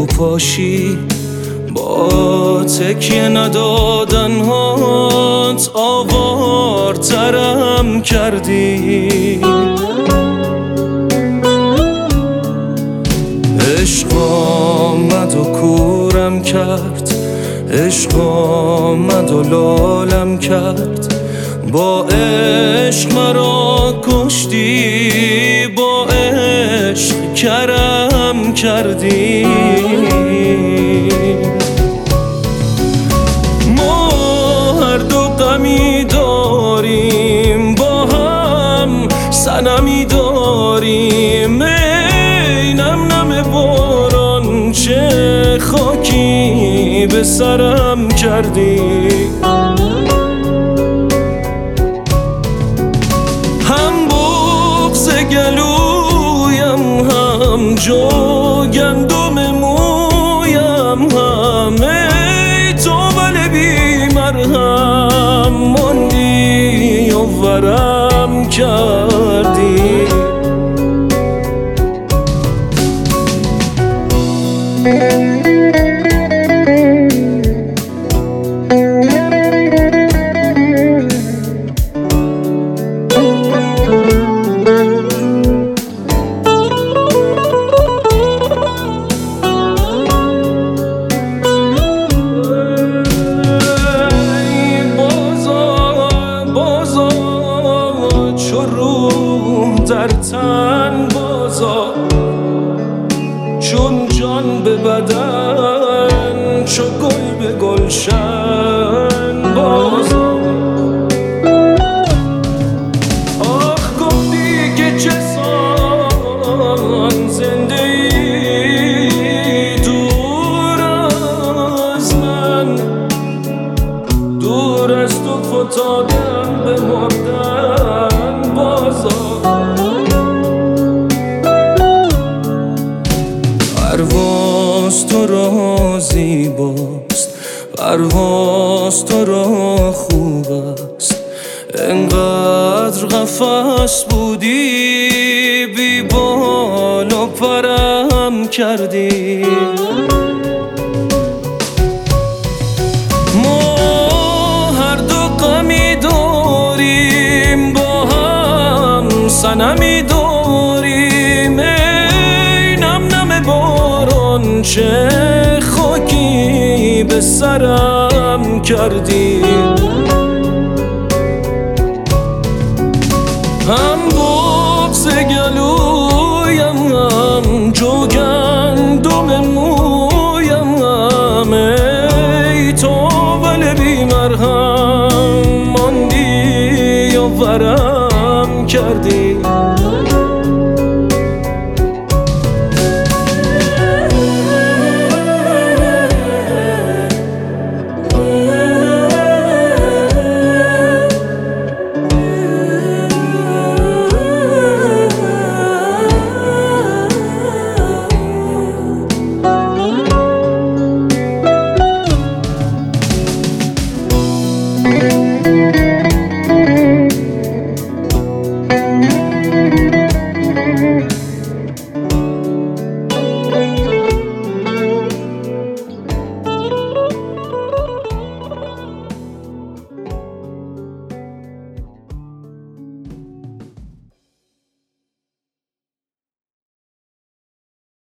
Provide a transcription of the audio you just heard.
فروپاشی با تکیه ندادن هات آوارترم کردی. عشق آمد و کورم کرد، عشق آمد و لالم کرد، با عشق مرا کشتی، با عشق کرم کردی. ما هر دو غمی داریم، با هم صنمی داریم، ای نم نم باران چه خاکی به سرم کردی. هم بغض گلویم، هم جو گندم مویم، هم ای تو ولی بی مرهم ماندی و ورم کردی. در تن بازا چون جان به بدن، چو گل به گلشن بازا. آخ گفتی که چه سان زنده ای دور از من، دور از تو فتادم به مردن بازا. پرواز تو را زیباست، پرواز تو را خوب است، انقدر قفس بودی بی بال و پرم کردی. ما هر دو غمی داریم، با هم صنمی داریم، ای نم نم باران چه خاکی به سرم کردی. هم بغض گلویم، هم جو گندم مویم، هم ای تو ولی بی مرهم ماندی و ورم کردی.